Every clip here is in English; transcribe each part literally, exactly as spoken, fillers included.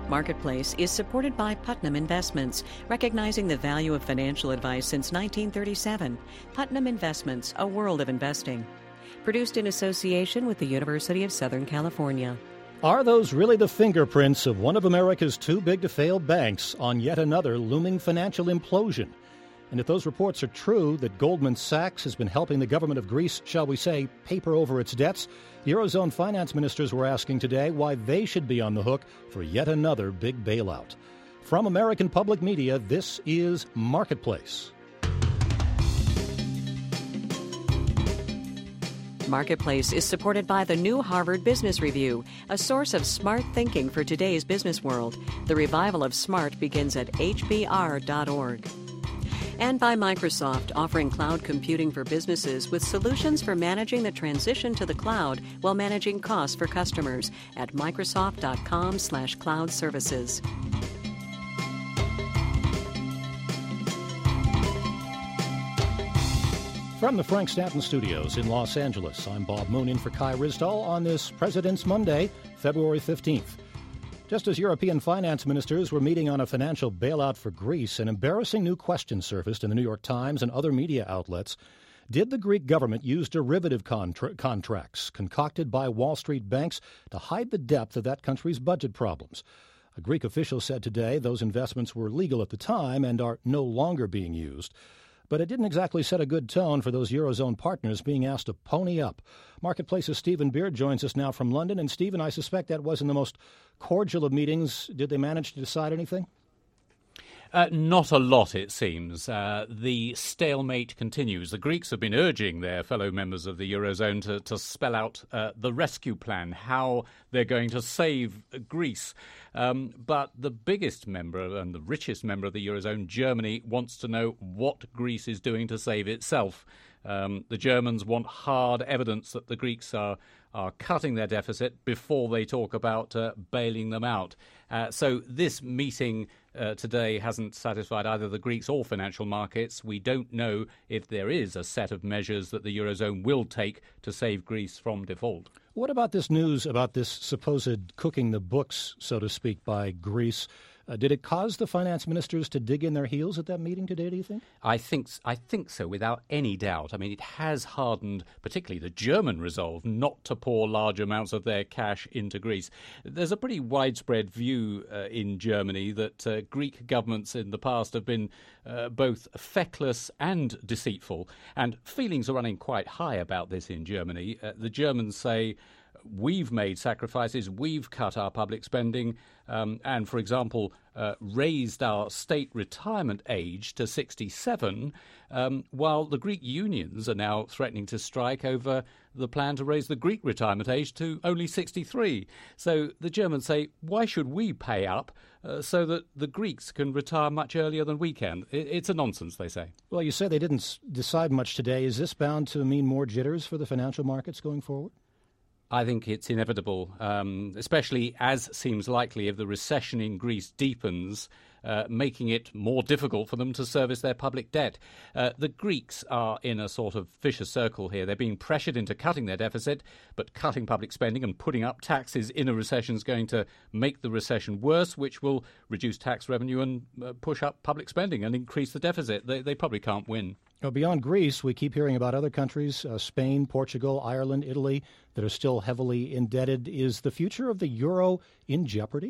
Marketplace is supported by Putnam Investments, recognizing the value of financial advice since nineteen thirty-seven. Putnam Investments, a world of investing. Produced in association with the University of Southern California. Are those really the fingerprints of one of America's too big to fail banks on yet another looming financial implosion? And if those reports are true, that Goldman Sachs has been helping the government of Greece, shall we say, paper over its debts, the Eurozone finance ministers were asking today why they should be on the hook for yet another big bailout. From American Public Media, this is Marketplace. Marketplace is supported by the new Harvard Business Review, a source of smart thinking for today's business world. The revival of smart begins at H B R dot org. And by Microsoft, offering cloud computing for businesses with solutions for managing the transition to the cloud while managing costs for customers at Microsoft dot com slash cloud services. From the Frank Stanton Studios in Los Angeles, I'm Bob Moon in for Kai Rizdal on this President's Monday, February fifteenth. Just as European finance ministers were meeting on a financial bailout for Greece, an embarrassing new question surfaced in the New York Times and other media outlets. Did the Greek government use derivative contra- contracts concocted by Wall Street banks to hide the depth of that country's budget problems? A Greek official said today those investments were legal at the time and are no longer being used. But it didn't exactly set a good tone for those Eurozone partners being asked to pony up. Marketplace's Stephen Beard joins us now from London. And, Stephen, I suspect that wasn't the most cordial of meetings. Did they manage to decide anything? Uh, not a lot, it seems. Uh, the stalemate continues. The Greeks have been urging their fellow members of the Eurozone to, to spell out uh, the rescue plan, how they're going to save Greece. Um, but the biggest member and the richest member of the Eurozone, Germany, wants to know what Greece is doing to save itself. Um, the Germans want hard evidence that the Greeks are are cutting their deficit before they talk about uh, bailing them out. Uh, so this meeting uh, today hasn't satisfied either the Greeks or financial markets. We don't know if there is a set of measures that the Eurozone will take to save Greece from default. What about this news about this supposed cooking the books, so to speak, by Greece? Uh, did it cause the finance ministers to dig in their heels at that meeting today, do you think? I think I think so, without any doubt. I mean, it has hardened particularly the German resolve not to pour large amounts of their cash into Greece. There's a pretty widespread view uh, in Germany that uh, Greek governments in the past have been uh, both feckless and deceitful, and feelings are running quite high about this in Germany. Uh, the Germans say, we've made sacrifices, we've cut our public spending, um, and, for example, uh, raised our state retirement age to sixty-seven, um, while the Greek unions are now threatening to strike over the plan to raise the Greek retirement age to only sixty-three. So the Germans say, why should we pay up uh, so that the Greeks can retire much earlier than we can? It, it's a nonsense, they say. Well, you say they didn't s- decide much today. Is this bound to mean more jitters for the financial markets going forward? I think it's inevitable, um, especially as seems likely if the recession in Greece deepens, uh, making it more difficult for them to service their public debt. Uh, the Greeks are in a sort of vicious circle here. They're being pressured into cutting their deficit, but cutting public spending and putting up taxes in a recession is going to make the recession worse, which will reduce tax revenue and uh, push up public spending and increase the deficit. They, they probably can't win. Now, beyond Greece, we keep hearing about other countries, uh, Spain, Portugal, Ireland, Italy, that are still heavily indebted. Is the future of the euro in jeopardy?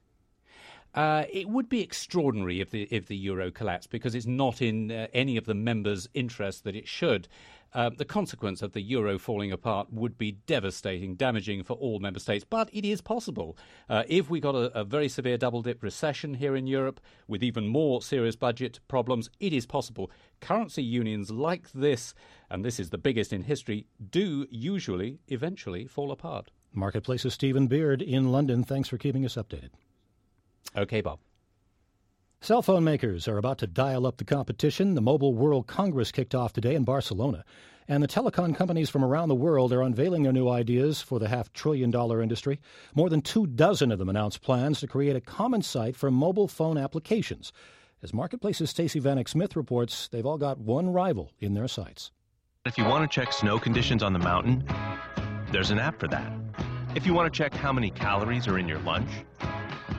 Uh, it would be extraordinary if the if the euro collapsed, because it's not in uh, any of the members' interest that it should. Uh, the consequence of the euro falling apart would be devastating, damaging for all member states. But it is possible. Uh, if we got a, a very severe double-dip recession here in Europe with even more serious budget problems, it is possible. Currency unions like this, and this is the biggest in history, do usually eventually fall apart. Marketplace's Stephen Beard in London. Thanks for keeping us updated. Okay, Bob. Cell phone makers are about to dial up the competition. The Mobile World Congress kicked off today in Barcelona, and the telecom companies from around the world are unveiling their new ideas for the half-trillion-dollar industry. More than two dozen of them announced plans to create a common site for mobile phone applications. As Marketplace's Stacey Vanek Smith reports, they've all got one rival in their sights. If you want to check snow conditions on the mountain, there's an app for that. If you want to check how many calories are in your lunch,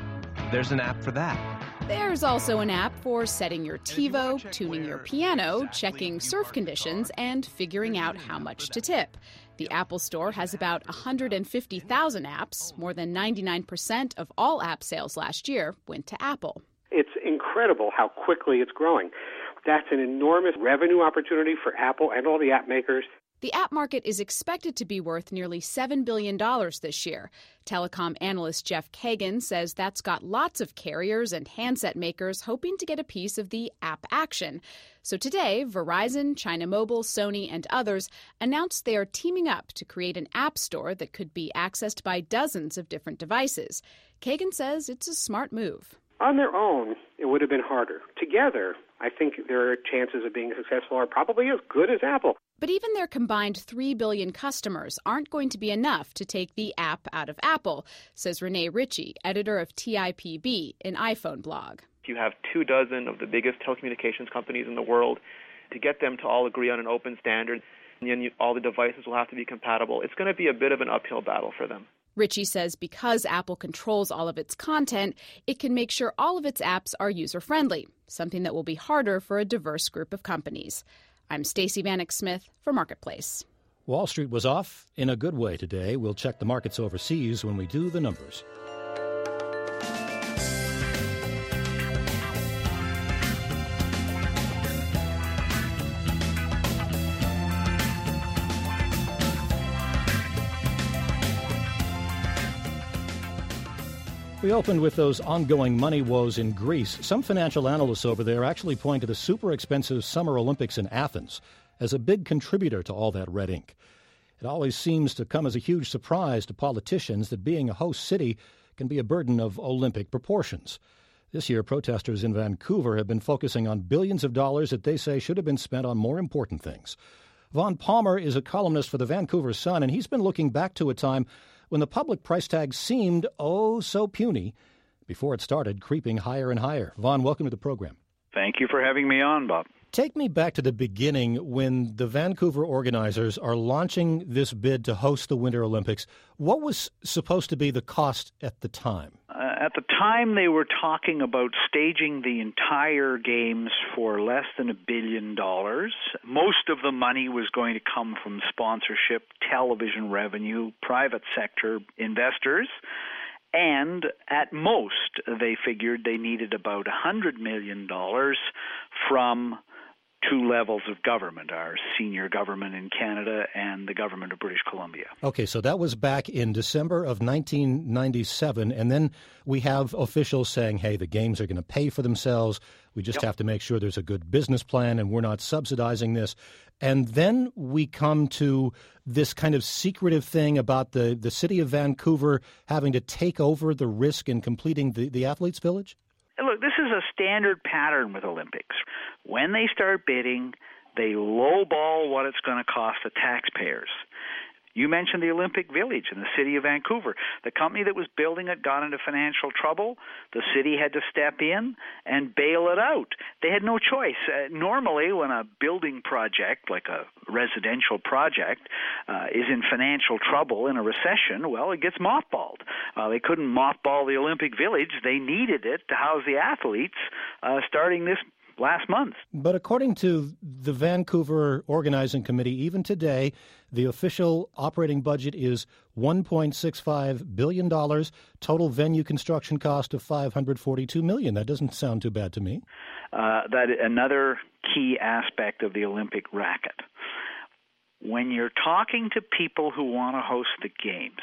there's an app for that. There's also an app for setting your TiVo, tuning your piano, checking surf conditions, and figuring out how much to tip. The Apple Store has about one hundred fifty thousand apps. More than ninety-nine percent of all app sales last year went to Apple. It's incredible how quickly it's growing. That's an enormous revenue opportunity for Apple and all the app makers. The app market is expected to be worth nearly seven billion dollars this year. Telecom analyst Jeff Kagan says that's got lots of carriers and handset makers hoping to get a piece of the app action. So today, Verizon, China Mobile, Sony, and others announced they are teaming up to create an app store that could be accessed by dozens of different devices. Kagan says it's a smart move. On their own, it would have been harder. Together, I think their chances of being successful are probably as good as Apple. But even their combined three billion customers aren't going to be enough to take the app out of Apple, says Renee Ritchie, editor of T I P B, an iPhone blog. You have two dozen of the biggest telecommunications companies in the world. To get them to all agree on an open standard, and then you, all the devices will have to be compatible. It's going to be a bit of an uphill battle for them. Ritchie says because Apple controls all of its content, it can make sure all of its apps are user-friendly, something that will be harder for a diverse group of companies. I'm Stacey Vanek Smith for Marketplace. Wall Street was off in a good way today. We'll check the markets overseas when we do the numbers. We opened with those ongoing money woes in Greece. Some financial analysts over there actually point to the super expensive Summer Olympics in Athens as a big contributor to all that red ink. It always seems to come as a huge surprise to politicians that being a host city can be a burden of Olympic proportions. This year, protesters in Vancouver have been focusing on billions of dollars that they say should have been spent on more important things. Vaughn Palmer is a columnist for the Vancouver Sun, and he's been looking back to a time when the public price tag seemed oh so puny before it started creeping higher and higher. Vaughn, welcome to the program. Thank you for having me on, Bob. Take me back to the beginning when the Vancouver organizers are launching this bid to host the Winter Olympics. What was supposed to be the cost at the time? Uh, at the time, they were talking about staging the entire games for less than a billion dollars. Most of the money was going to come from sponsorship, television revenue, private sector investors. And at most, they figured they needed about one hundred million dollars from two levels of government, our senior government in Canada and the government of British Columbia. Okay, so that was back in December of nineteen ninety-seven, and then we have officials saying, hey, the games are going to pay for themselves. We just yep. have to make sure there's a good business plan and we're not subsidizing this. And then we come to this kind of secretive thing about the, the city of Vancouver having to take over the risk in completing the, the Athletes' Village? Look, this is a standard pattern with Olympics. When they start bidding, they lowball what it's going to cost the taxpayers. You mentioned the Olympic Village in the city of Vancouver. The company that was building it got into financial trouble. The city had to step in and bail it out. They had no choice. Uh, normally, when a building project, like a residential project, uh, is in financial trouble in a recession, well, it gets mothballed. Uh, they couldn't mothball the Olympic Village. They needed it to house the athletes uh, starting this last month. But according to the Vancouver Organizing Committee, even today, the official operating budget is one point six five billion dollars, total venue construction cost of five hundred forty-two million dollars. That doesn't sound too bad to me. Uh, that another key aspect of the Olympic racket. When you're talking to people who want to host the games,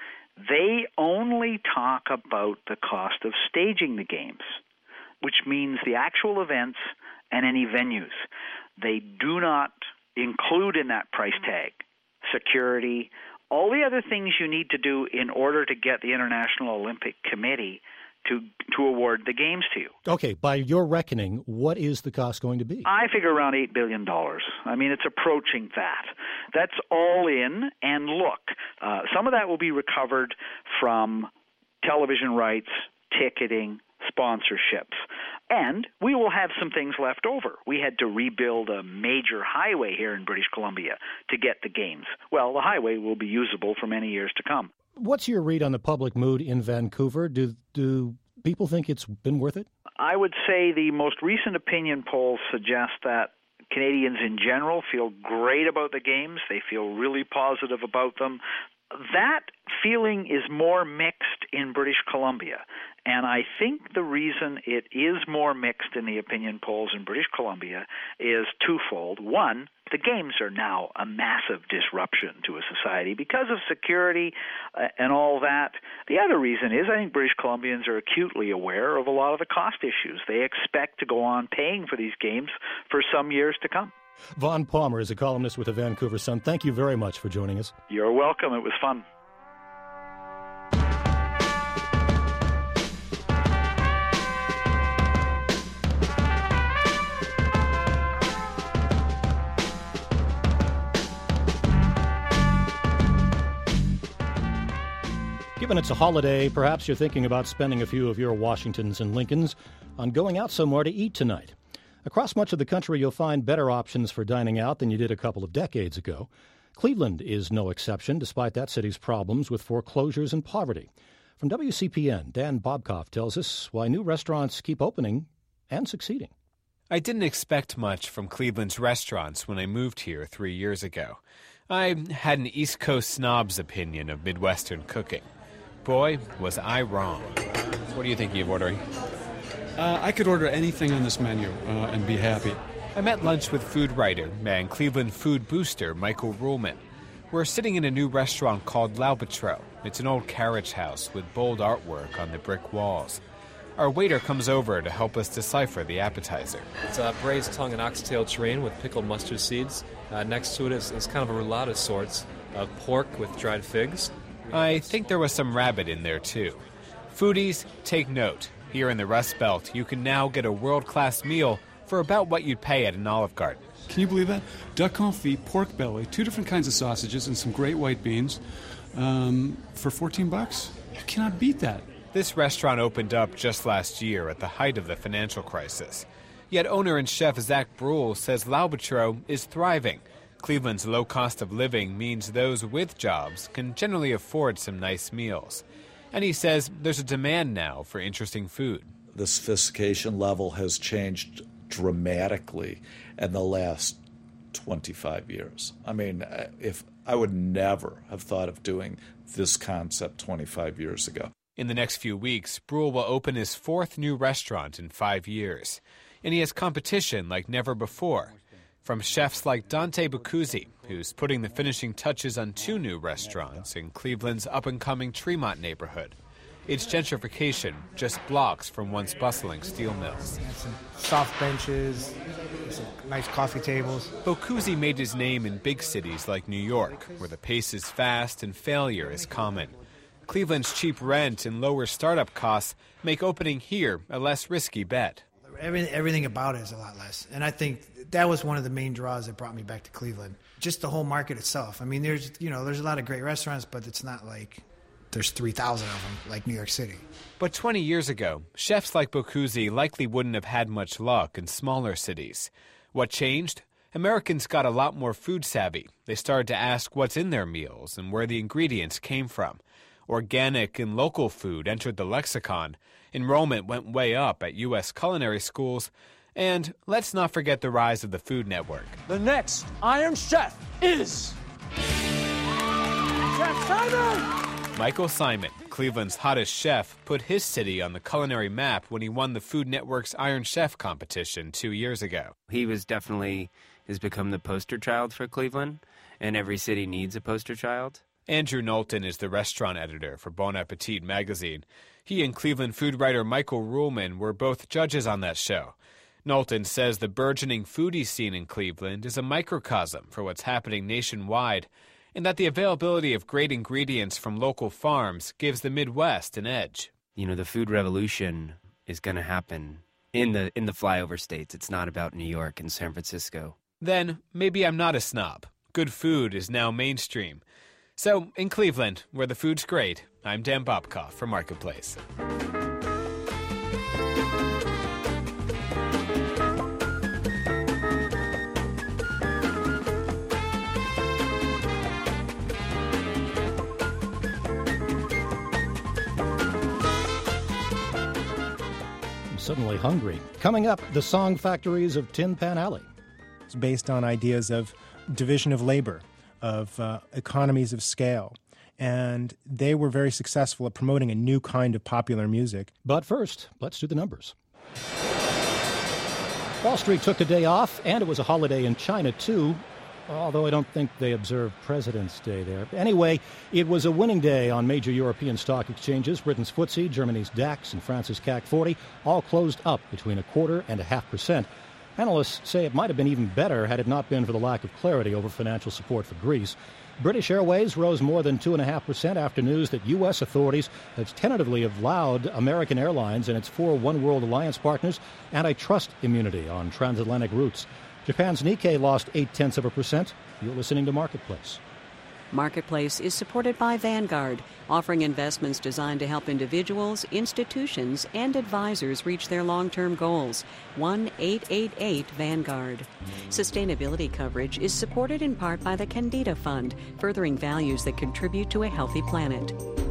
they only talk about the cost of staging the games, which means the actual events and any venues. They do not include in that price tag security, all the other things you need to do in order to get the International Olympic Committee to to award the games to you. Okay, by your reckoning, what is the cost going to be? I figure around eight billion dollars. I mean, it's approaching that. That's all in, and look, uh, some of that will be recovered from television rights, ticketing, sponsorships. And we will have some things left over. We had to rebuild a major highway here in British Columbia to get the games. Well, the highway will be usable for many years to come. What's your read on the public mood in Vancouver? Do do people think it's been worth it? I would say the most recent opinion polls suggest that Canadians in general feel great about the games. They feel really positive about them. That feeling is more mixed in British Columbia, and I think the reason it is more mixed in the opinion polls in British Columbia is twofold. One, the games are now a massive disruption to a society because of security uh, and all that. The other reason is I think British Columbians are acutely aware of a lot of the cost issues. They expect to go on paying for these games for some years to come. Vaughn Palmer is a columnist with the Vancouver Sun. Thank you very much for joining us. You're welcome. It was fun. Given it's a holiday, perhaps you're thinking about spending a few of your Washingtons and Lincolns on going out somewhere to eat tonight. Across much of the country, you'll find better options for dining out than you did a couple of decades ago. Cleveland is no exception, despite that city's problems with foreclosures and poverty. From W C P N, Dan Bobkoff tells us why new restaurants keep opening and succeeding. I didn't expect much from Cleveland's restaurants when I moved here three years ago. I had an East Coast snob's opinion of Midwestern cooking. Boy, was I wrong. What are you thinking of ordering? Uh, I could order anything on this menu uh, and be happy. I'm at lunch with food writer and Cleveland food booster Michael Ruhlman. We're sitting in a new restaurant called L'Albatros. It's an old carriage house with bold artwork on the brick walls. Our waiter comes over to help us decipher the appetizer. It's a braised tongue and oxtail terrine with pickled mustard seeds. Uh, next to it is, is kind of a roulade of sorts, uh, pork with dried figs. I think there was some rabbit in there, too. Foodies, take note. Here in the Rust Belt, you can now get a world-class meal for about what you'd pay at an Olive Garden. Can you believe that? Duck confit, pork belly, two different kinds of sausages, and some great white beans um, for fourteen bucks? You cannot beat that. This restaurant opened up just last year at the height of the financial crisis. Yet owner and chef Zach Brule says L'Albatros is thriving. Cleveland's low cost of living means those with jobs can generally afford some nice meals. And he says there's a demand now for interesting food. The sophistication level has changed dramatically in the last twenty-five years. I mean, if I would never have thought of doing this concept twenty-five years ago. In the next few weeks, Brule will open his fourth new restaurant in five years. And he has competition like never before. From chefs like Dante Bucuzzi, who's putting the finishing touches on two new restaurants in Cleveland's up-and-coming Tremont neighborhood. It's gentrification just blocks from once bustling steel mills. Some soft benches, some nice coffee tables. Bucuzzi made his name in big cities like New York, where the pace is fast and failure is common. Cleveland's cheap rent and lower startup costs make opening here a less risky bet. Everything, everything about it is a lot less. And I think that was one of the main draws that brought me back to Cleveland. Just the whole market itself. I mean, there's, you know, there's a lot of great restaurants, but it's not like there's three thousand of them like New York City. But twenty years ago, chefs like Bucuzzi likely wouldn't have had much luck in smaller cities. What changed? Americans got a lot more food savvy. They started to ask what's in their meals and where the ingredients came from. Organic and local food entered the lexicon. Enrollment went way up at U S culinary schools. And let's not forget the rise of the Food Network. The next Iron Chef is Chef Simon! Michael Simon, Cleveland's hottest chef, put his city on the culinary map when he won the Food Network's Iron Chef competition two years ago. He was definitely has become the poster child for Cleveland, and every city needs a poster child. Andrew Knowlton is the restaurant editor for Bon Appetit magazine. He and Cleveland food writer Michael Ruhlman were both judges on that show. Knowlton says the burgeoning foodie scene in Cleveland is a microcosm for what's happening nationwide, and that the availability of great ingredients from local farms gives the Midwest an edge. You know, the food revolution is going to happen in the in the flyover states. It's not about New York and San Francisco. Then maybe I'm not a snob. Good food is now mainstream. So, in Cleveland, where the food's great, I'm Dan Bobkoff for Marketplace. suddenly hungry. Coming up, the song factories of Tin Pan Alley. It's based on ideas of division of labor, of uh, economies of scale. And they were very successful at promoting a new kind of popular music. But first, let's do the numbers. Wall Street took the day off, and it was a holiday in China, too, although I don't think they observed President's Day there. Anyway, it was a winning day on major European stock exchanges. Britain's F T S E, Germany's DAX, and France's C A C forty all closed up between a quarter and a half percent. Analysts say it might have been even better had it not been for the lack of clarity over financial support for Greece. British Airways rose more than two point five percent after news that U S authorities have tentatively allowed American Airlines and its four One World Alliance partners antitrust immunity on transatlantic routes. Japan's Nikkei lost eight-tenths of a percent. You're listening to Marketplace. Marketplace is supported by Vanguard, offering investments designed to help individuals, institutions, and advisors reach their long-term goals. one eight eight eight Vanguard. Sustainability coverage is supported in part by the Candida Fund, furthering values that contribute to a healthy planet.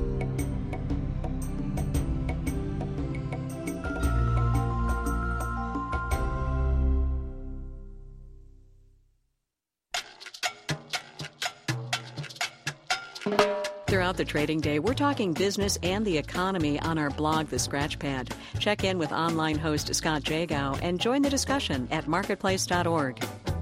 Throughout the trading day, we're talking business and the economy on our blog, The Scratchpad. Check in with online host Scott Jagow and join the discussion at marketplace dot org.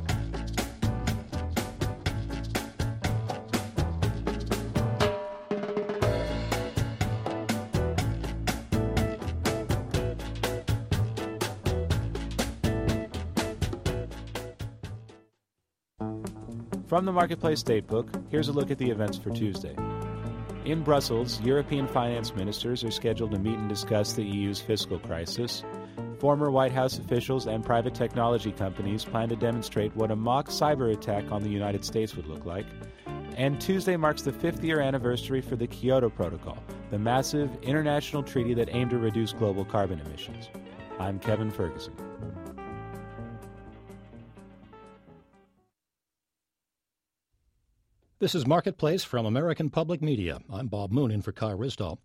From the Marketplace Datebook, here's a look at the events for Tuesday. In Brussels, European finance ministers are scheduled to meet and discuss the E U's fiscal crisis. Former White House officials and private technology companies plan to demonstrate what a mock cyber attack on the United States would look like. And Tuesday marks the fifth-year anniversary for the Kyoto Protocol, the massive international treaty that aimed to reduce global carbon emissions. I'm Kevin Ferguson. This is Marketplace from American Public Media. I'm Bob Moon in for Kai Risdall.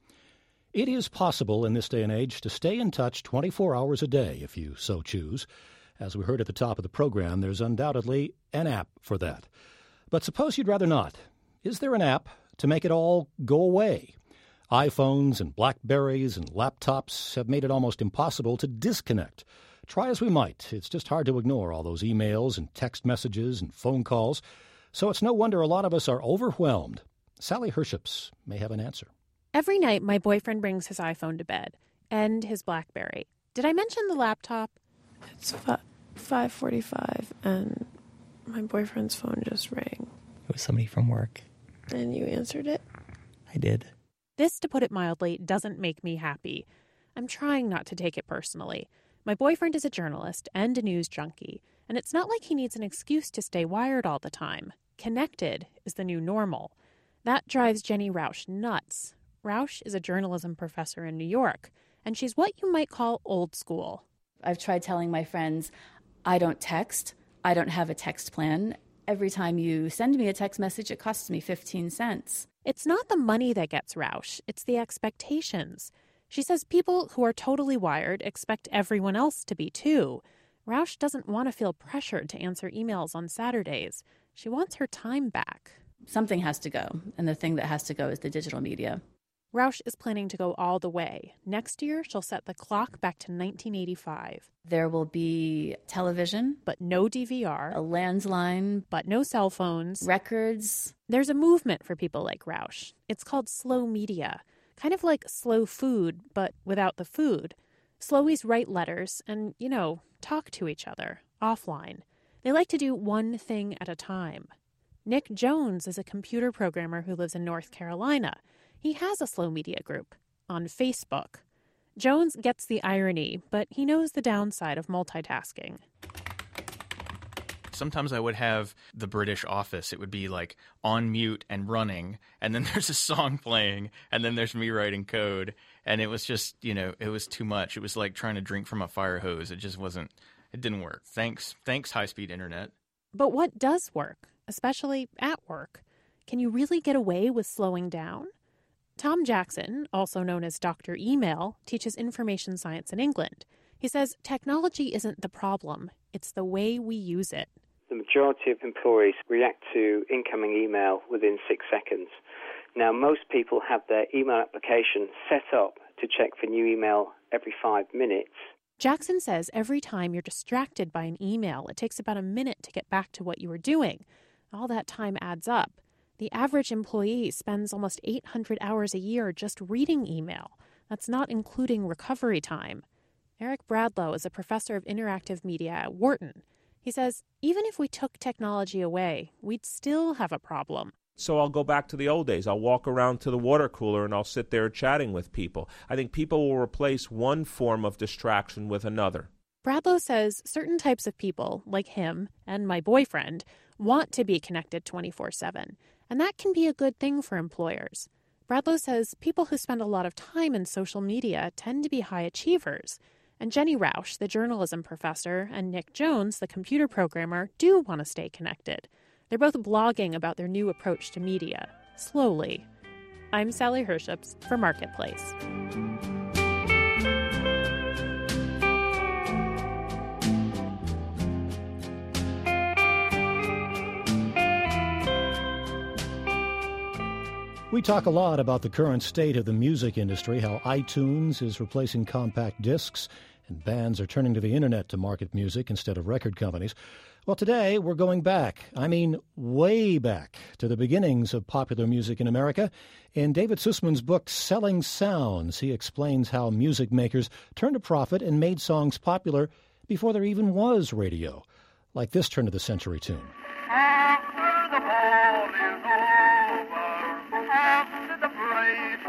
It is possible in this day and age to stay in touch twenty-four hours a day if you so choose. As we heard at the top of the program, there's undoubtedly an app for that. But suppose you'd rather not. Is there an app to make it all go away? iPhones and Blackberries and laptops have made it almost impossible to disconnect. Try as we might, it's just hard to ignore all those emails and text messages and phone calls. So it's no wonder a lot of us are overwhelmed. Sally Herships may have an answer. Every night, my boyfriend brings his iPhone to bed and his Blackberry. Did I mention the laptop? It's five forty-five, and my boyfriend's phone just rang. It was somebody from work. And you answered it? I did. This, to put it mildly, doesn't make me happy. I'm trying not to take it personally. My boyfriend is a journalist and a news junkie, and it's not like he needs an excuse to stay wired all the time. Connected is the new normal. That drives Jenny Rausch nuts. Rausch is a journalism professor in New York, and she's what you might call old school. I've tried telling my friends, I don't text. I don't have a text plan. Every time you send me a text message, it costs me fifteen cents. It's not the money that gets Rausch. It's the expectations. She says people who are totally wired expect everyone else to be too. Rausch doesn't want to feel pressured to answer emails on Saturdays. She wants her time back. Something has to go, and the thing that has to go is the digital media. Rausch is planning to go all the way. Next year, she'll set the clock back to nineteen eighty-five. There will be television. But no D V R. A landline. But no cell phones. Records. There's a movement for people like Rausch. It's called slow media. Kind of like slow food, but without the food. Slowies write letters and, you know, talk to each other, offline. They like to do one thing at a time. Nick Jones is a computer programmer who lives in North Carolina. He has a slow media group on Facebook. Jones gets the irony, but he knows the downside of multitasking. Sometimes I would have the British Office. It would be like on mute and running, and then there's a song playing, and then there's me writing code. And it was just, you know, it was too much. It was like trying to drink from a fire hose. It just wasn't, it didn't work. Thanks, thanks, high-speed internet. But what does work, especially at work? Can you really get away with slowing down? Tom Jackson, also known as Doctor Email, teaches information science in England. He says technology isn't the problem, it's the way we use it. The majority of employees react to incoming email within six seconds. Now, most people have their email application set up to check for new email every five minutes. Jackson says every time you're distracted by an email, it takes about a minute to get back to what you were doing. All that time adds up. The average employee spends almost eight hundred hours a year just reading email. That's not including recovery time. Eric Bradlow is a professor of interactive media at Wharton. He says even if we took technology away, we'd still have a problem. So I'll go back to the old days. I'll walk around to the water cooler and I'll sit there chatting with people. I think people will replace one form of distraction with another. Bradlow says certain types of people, like him and my boyfriend, want to be connected twenty-four seven, and that can be a good thing for employers. Bradlow says people who spend a lot of time in social media tend to be high achievers, and Jenny Rausch, the journalism professor, and Nick Jones, the computer programmer, do want to stay connected. They're both blogging about their new approach to media, slowly. I'm Sally Herships for Marketplace. We talk a lot about the current state of the music industry, how iTunes is replacing compact discs, and bands are turning to the internet to market music instead of record companies. Well, today we're going back, I mean way back, to the beginnings of popular music in America. In David Sussman's book, Selling Sounds, he explains how music makers turned a profit and made songs popular before there even was radio, like this turn-of-the-century tune. After the ball is over, after the parade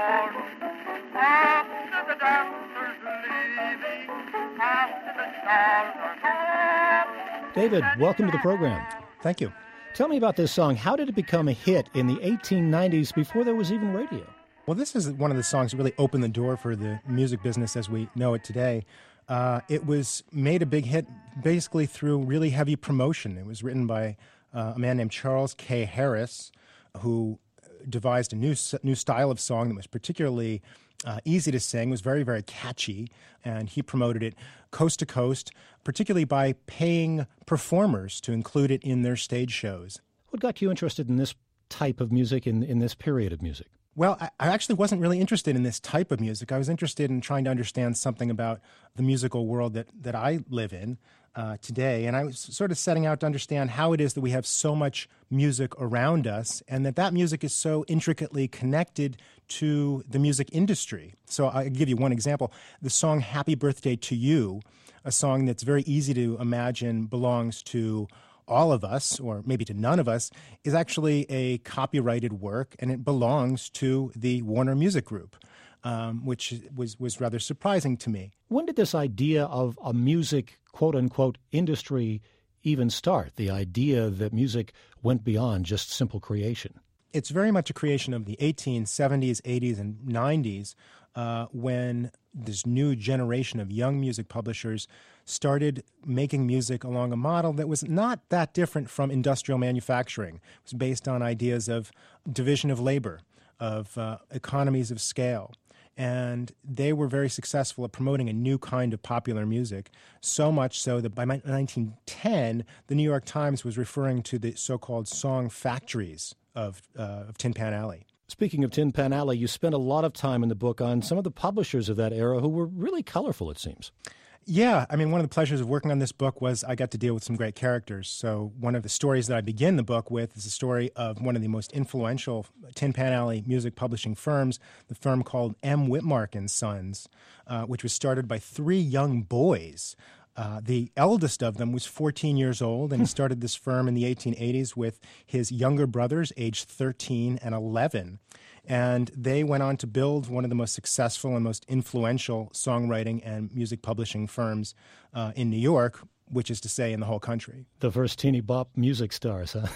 morn, after the dancers leaving, after the stars are gone. David, welcome to the program. Thank you. Tell me about this song. How did it become a hit in the eighteen nineties before there was even radio? Well, this is one of the songs that really opened the door for the music business as we know it today. Uh, it was made a big hit basically through really heavy promotion. It was written by uh, a man named Charles K. Harris, who devised a new new style of song that was particularly uh, easy to sing, was very, very catchy, and he promoted it coast to coast, particularly by paying performers to include it in their stage shows. What got you interested in this type of music, in, in this period of music? Well, I, I actually wasn't really interested in this type of music. I was interested in trying to understand something about the musical world that, that I live in uh, today. And I was sort of setting out to understand how it is that we have so much music around us and that that music is so intricately connected to the music industry. So I'll give you one example. The song Happy Birthday to You, a song that's very easy to imagine belongs to all of us, or maybe to none of us, is actually a copyrighted work, and it belongs to the Warner Music Group, um, which was, was rather surprising to me. When did this idea of a music, quote-unquote, industry even start, the idea that music went beyond just simple creation? It's very much a creation of the eighteen seventies, eighties, and nineties, uh, when this new generation of young music publishers started making music along a model that was not that different from industrial manufacturing. It was based on ideas of division of labor, of uh, economies of scale. And they were very successful at promoting a new kind of popular music, so much so that by nineteen ten, the New York Times was referring to the so-called song factories of, uh, of Tin Pan Alley. Speaking of Tin Pan Alley, you spent a lot of time in the book on some of the publishers of that era who were really colorful, it seems. Yeah, I mean, one of the pleasures of working on this book was I got to deal with some great characters. So one of the stories that I begin the book with is the story of one of the most influential Tin Pan Alley music publishing firms, the firm called M. Whitmark and Sons, uh, which was started by three young boys. Uh, the eldest of them was fourteen years old, and he started this firm in the eighteen eighties with his younger brothers, aged thirteen and eleven. And they went on to build one of the most successful and most influential songwriting and music publishing firms uh, in New York, which is to say in the whole country. The first teeny bop music stars, huh?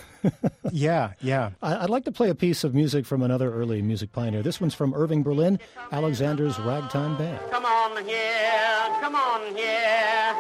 yeah, yeah. I'd like to play a piece of music from another early music pioneer. This one's from Irving Berlin, Alexander's Ragtime Band. Come on here, come on here,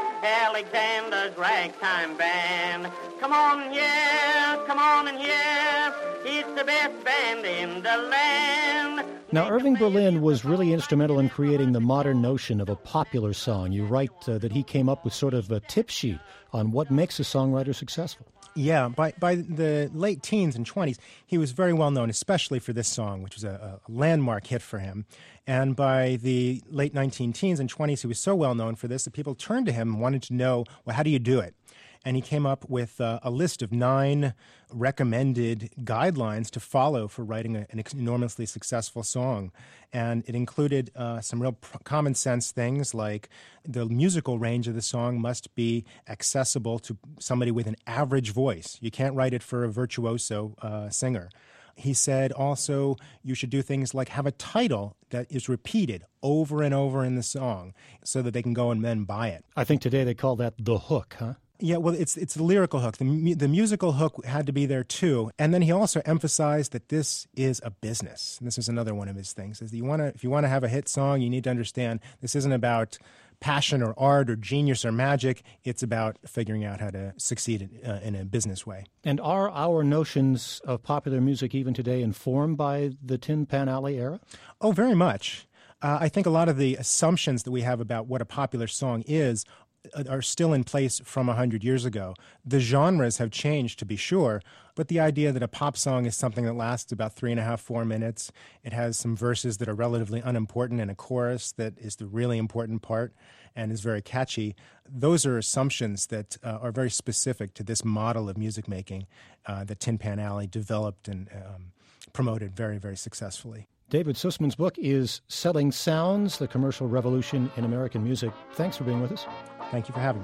Alexander's Ragtime Band. Come on here, come on in here, it's the best band in the land. Now, Irving Berlin was really instrumental in creating the modern notion of a popular song. You write uh, that he came up with sort of a tip sheet on what makes a songwriter successful. Yeah, by by the late teens and twenties, he was very well known, especially for this song, which was a, a landmark hit for him. And by the late nineteen teens and twenties, he was so well known for this that people turned to him and wanted to know, well, how do you do it? And he came up with uh, a list of nine recommended guidelines to follow for writing a, an enormously successful song. And it included uh, some real pr- common sense things like the musical range of the song must be accessible to somebody with an average voice. You can't write it for a virtuoso uh, singer. He said also you should do things like have a title that is repeated over and over in the song so that they can go and then buy it. I think today they call that the hook, huh? Yeah, well, it's it's the lyrical hook. The, mu- the musical hook had to be there, too. And then he also emphasized that this is a business. And this is another one of his things. Is that you wanna, if you want to have a hit song, you need to understand this isn't about passion or art or genius or magic. It's about figuring out how to succeed in, uh, in a business way. And are our notions of popular music even today informed by the Tin Pan Alley era? Oh, very much. Uh, I think a lot of the assumptions that we have about what a popular song is are still in place from one hundred years ago. The genres have changed, to be sure, but the idea that a pop song is something that lasts about three and a half, four minutes, it has some verses that are relatively unimportant and a chorus that is the really important part and is very catchy, those are assumptions that uh, are very specific to this model of music making uh, that Tin Pan Alley developed and um, promoted very, very successfully. David Sussman's book is Selling Sounds, The Commercial Revolution in American Music. Thanks for being with us. Thank you for having me.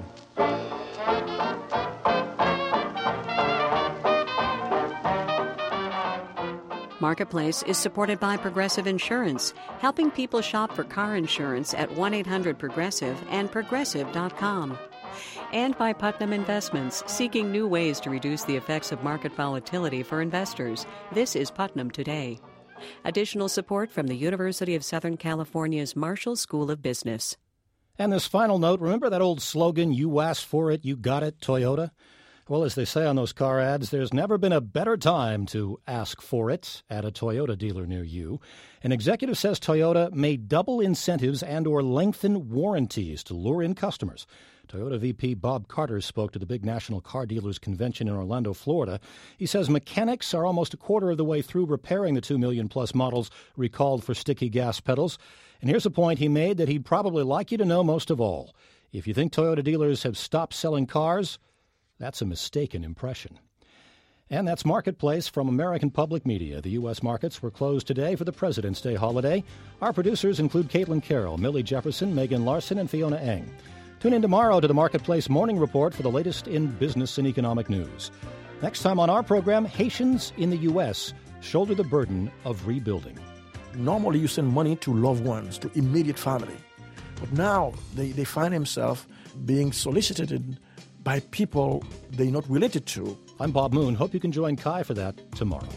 Marketplace is supported by Progressive Insurance, helping people shop for car insurance at one eight hundred progressive and progressive dot com. And by Putnam Investments, seeking new ways to reduce the effects of market volatility for investors. This is Putnam Today. Additional support from the University of Southern California's Marshall School of Business. And this final note, remember that old slogan, you asked for it, you got it, Toyota? Well, as they say on those car ads, there's never been a better time to ask for it at a Toyota dealer near you. An executive says Toyota may double incentives and or lengthen warranties to lure in customers. Toyota V P Bob Carter spoke to the big National Car Dealers Convention in Orlando, Florida. He says mechanics are almost a quarter of the way through repairing the two million plus models recalled for sticky gas pedals. And here's a point he made that he'd probably like you to know most of all. If you think Toyota dealers have stopped selling cars, that's a mistaken impression. And that's Marketplace from American Public Media. The U S markets were closed today for the President's Day holiday. Our producers include Caitlin Carroll, Millie Jefferson, Megan Larson, and Fiona Eng. Tune in tomorrow to the Marketplace Morning Report for the latest in business and economic news. Next time on our program, Haitians in the U S shoulder the burden of rebuilding. Normally you send money to loved ones, to immediate family. But now they, they find themselves being solicited by people they're not related to. I'm Bob Moon. Hope you can join Kai for that tomorrow.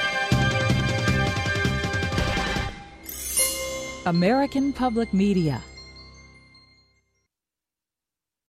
American Public Media